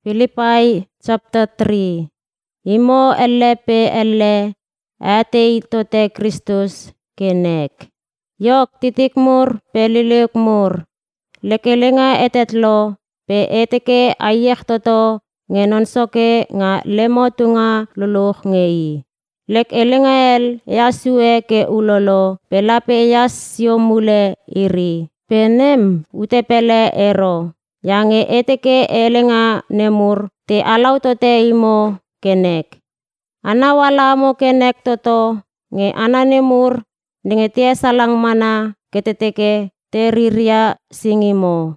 Philippi chapter 3. Imo elle pe elle atei tote Kristus kenek. Yok titik mur pe liliuk mur. Lekelenga etetlo pe eteke ayek toto ngenon soke nga lemo tunga luluh ngei. Lek elengael yasue ke ulolo pe lape yas sio mule iri. Penem utepele ero. Yange eteke elenga nemur te alau tote imo kenek. Ana wala mo kenek toto nge ana nemur nge tia salang mana keteteke te riria singimo.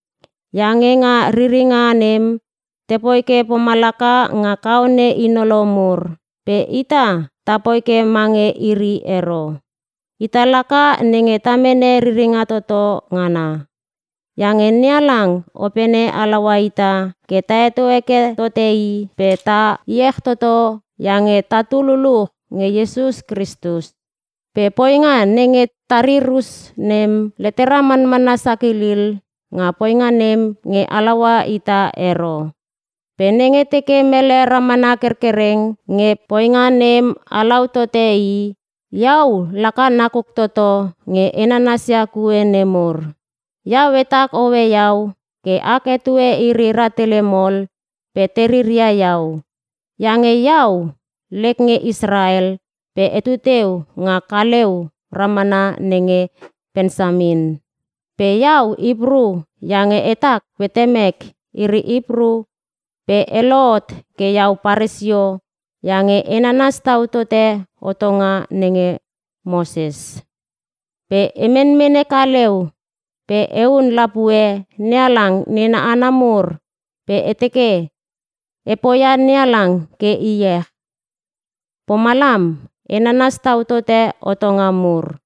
Yange nga riringa nem tepoike pomalaka nga kaune inolomur. Pe ita tapoike mange iri ero. Ita laka nenge tamene riringa toto ngana. Yange nialang opene alawa ita ke taeto eke totei pe ta yek toto yange tatululuh nge Yesus Kristus. Pe poinga nenge tarirus nem leteraman mana sakilil nga poinga nem nge alawa ita ero. Pe nenge teke mele ramana kerkereng nge poinga nem alau totei yau laka nakuk toto nge enanasya kue nemur. Yau etak owe yau ke ake tue iri ratelemol pe teriria yau. Yange yau lek nge Israel pe etuteu nga kaleu ramana nenge Bensamin. Pe yau Ibru yange etak petemek iri Ibru pe elot ke yau Paresio yange enanas tau tote otonga nenge Moses. Pe emenmene kaleu pe eun lapue nialang nina anamur pe eteke epoya nialang ke iye. Pomalam enanas tau tote otongamur.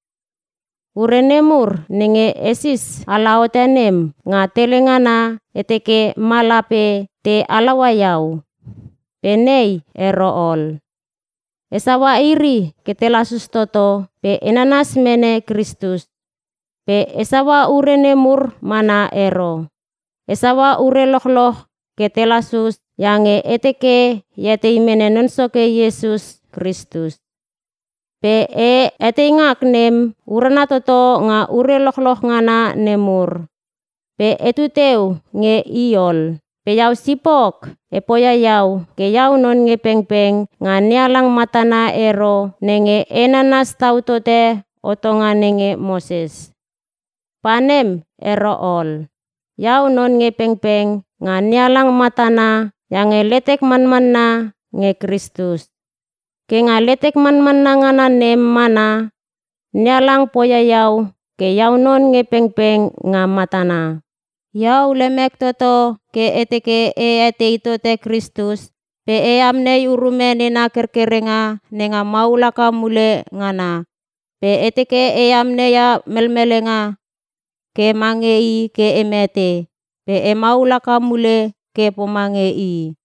Urenemur nenge esis alaotenem nga telengana eteke malape te alawa yau. Penei erool. Esawa iri ketelasus toto pe enanas mene Kristus. Pe esawa urenemur mana ero. Esawa ure loh ketelasus yange eteke yetei mene nonsoke Yesus Kristus. Pe eteingak nem urana toto nga ure loh ngana nemur. Pe etuteu nge iol. Pe yau sipok epoya yau ke yau non nge pengpeng nga nialang matana ero nenge enanas tau tote otonga nenge Moses. Panem erool. Yau non nge pengpeng nga nialang matana yang letek man-manna nge Kristus. Ke nga letek man-manna ngana nem mana nialang poya yau ke yau non nge pengpeng nga matana. Yau lemek toto ke eteke etei tote Kristus pe amnei urume nena kerkerenga nenga maulaka mule ngana. Pe eteke amneya melmelenga ke mangei ke emete pe maulaka mule ke pomangei.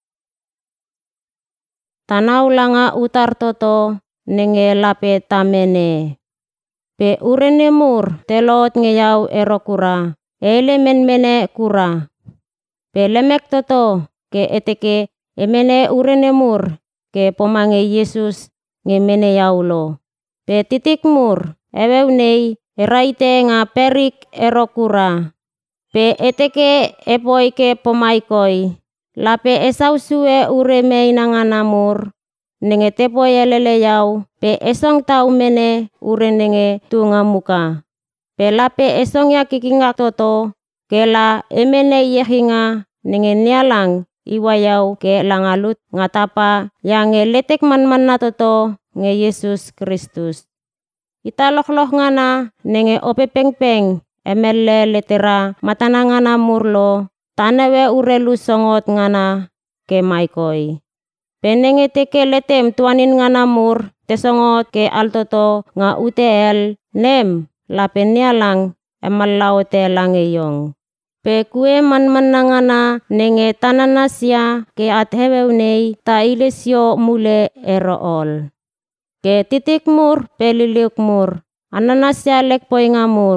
Tanau langa utar toto nenge lape tamene. Pe urenemur telot nge yau erokura. Elemen mene kura. Pe lemek toto ke eteke emene urenemur ke pomange Yesus nge mene yaulo. Pe titik mur eweunei eraite nga perik erokura. Pe eteke epoike pomaikoi. Lape esausue uremei nanganamur. Nenge tepoy elele yau. Pe esong tau mene ure nenge tunga muka. Pe lape esong ya kikingak toto. Ke la emene yehinga nenge nialang iwa yau ke langalut ngatapa yang letek man-manna toto nge Yesus Kristus. Ita loh ngana nenge ope pengpeng emele letera matana ngana murlo tanewe urelu songot ngana ke maikoi. Penenge teke letem tuanin ngana mur tesongot ke altoto nga utel nem lape nialang emalaote langeyong. Pe kue man-manna ngana nenge tananasya ke atheweunei ta ilesyo mule erool. Ke titik mur pe liliuk mur. Ananasya lek poingamur. Pe eteke epoike pomaikoi. Lape esong tau mene ure nenge tunga muka. Pe lape esong ya kikingak toto. Ke la emene yehinga nenge nialang iwa yau ke langalut ngatapa yang letek man-manna toto nge Yesus Kristus. Ita loh ngana nenge ope pengpeng emele letera matana ngana murlo tanewe urelu songot ngana ke maikoi. Penenge teke letem tuanin ngana mur tesongot ke altoto nga utel nem lape nialang emalaote langeyong. Pe kue man-manna ngana nenge tananasya ke atheweunei ta ilesyo mule erool.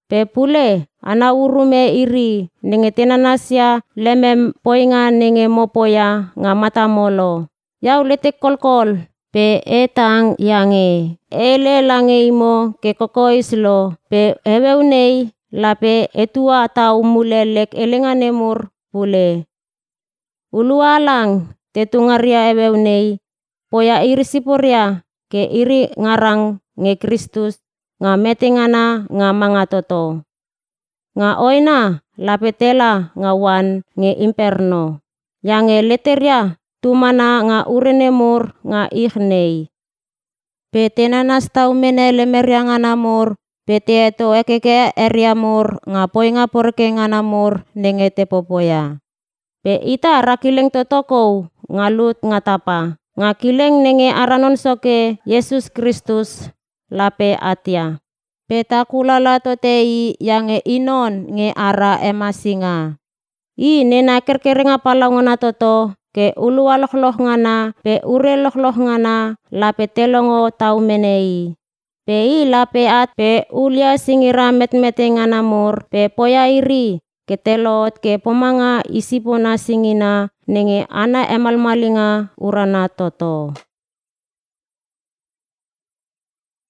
Pe pule ana urume iri nenge tenanasya lemem poinga nenge mopoya nga mata molo. Yau letek kolkol pe etang yange ele lange imo ke kokois lo pe eweunei lape etua tau mulelek elenga nemur pule. Ulualang tetungaria eweunei poya iri sipuria ke iri ngarang nge Kristus nga metengana nga mangatoto. Nga oina lapetela nga wan nge imperno. Yange leteria tumana nga urenemur nga ikhnei. Pe tenanas tau mene lemeria nga namur pe teeto ekeke eriamur nga poinga porke nga namur nenge tepopoya. Pe ita rakileng totokou ngalut nga tapa. Nga kileng nenge aranon soke Yesus Kristus lape atia. Pe takulala totei yange inon nge ara emasinga. I nena kerkerenga palangona toto ke ulua loh ngana pe ure loh ngana lape telongo tau menei. Pe i lape at pe ulia singira met-mete ngana mur pe poya iri ketelot ke pomanga isipona singina nenge ana emalmalinga urana toto.